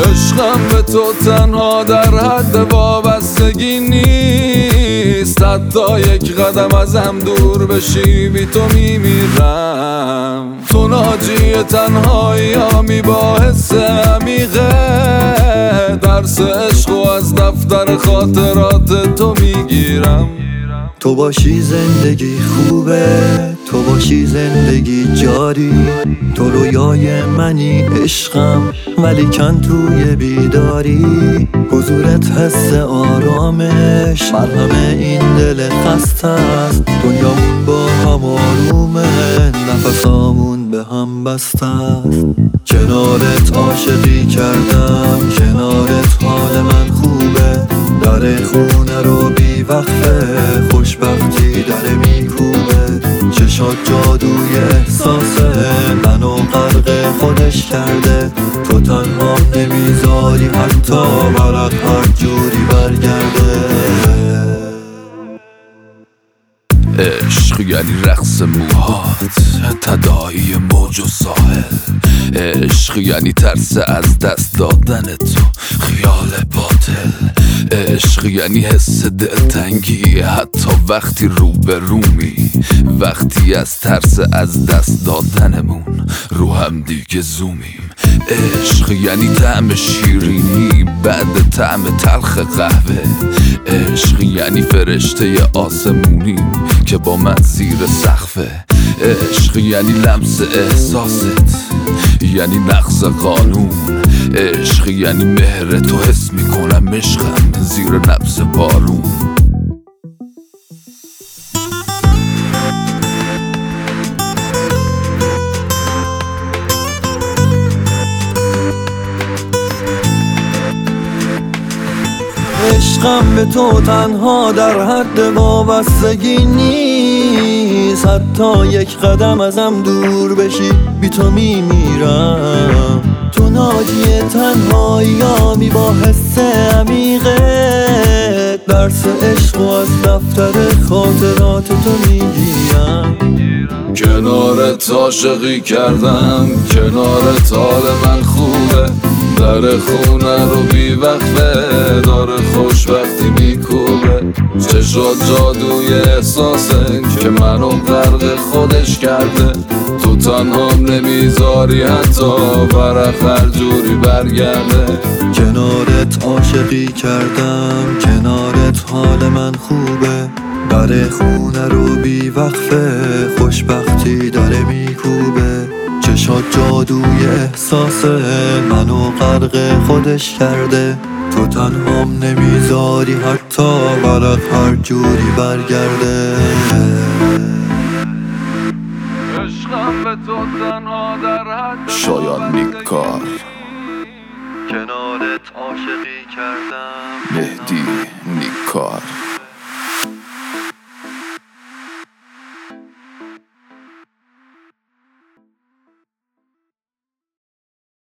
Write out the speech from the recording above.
عشقم به تو تنها در حد وابستگی نیست، حتی یک قدم ازم دور بشی بی تو میمیرم. تو ناجی تنهایی همی با حس عمیقه، درس عشق و از دفتر خاطرات تو میگیرم. تو باشی زندگی خوبه، تو باشی زندگی جاری، تو رویای منی عشقم ولیکن توی بیداری. حضورت حس آرامش، مرهم این دل خسته است. دنیامون با هم آرومه، نفسامون به هم بسته است. کنارت عاشقی کردم، کنارت حال من خوبه. در خونه رو بی وقفه، خوشبختی در میکوبه. چشات جادوی احساسه، منو غرق خودش کرده. تو تنها نمیذاری حتی ورق هر جوری برگرده. عشق یعنی رقص موهات، تداعی موج و ساحل. عشق یعنی ترس از دست دادن تو، خیال باطل. عشق یعنی حس دلتنگی حتی وقتی رو به رومی، وقتی از ترس از دست دادنمون رو هم دیگه زومیم. عشق یعنی طعم شیرینی بعد طعم تلخ قهوه. عشق یعنی فرشته آسمونیم که با من زیر سقفه. عشق یعنی لمس احساست، یعنی نقض قانون. عشق یعنی مهر تو حس میکنم عشقم زیر نبض بارون. عشقم به تو تنها در حد وابستگی نیست، حتی یک قدم ازم دور بشی بی تو میمیرم. تو ناجی تنهاییامی با حس عمیقه، درس عشق و از دفتر خاطرات تو میگیرم. کنارت عاشقی کردم، کنارت حال من خوبه. در خونه رو بی وقفه، داره خوشبختی میکوبه. چشات جادوی احساسه که منو غرق خودش کرده. تو تنهام نمیذاری حتی ورق هر جوری برگرده. کنارت عاشقی کردم، کنارت حال من خوبه. در خونه رو بی وقفه، خوشبختی داره میکوبه. چشات جادوی احساسه، منو غرق خودش کرده. تو تنهام نمیذاری حتی ورق هر جوری برگرده. عشقم به تو تنها در حد شایان نیکار، کنارت عاشقی کردم، مهدی نیکار.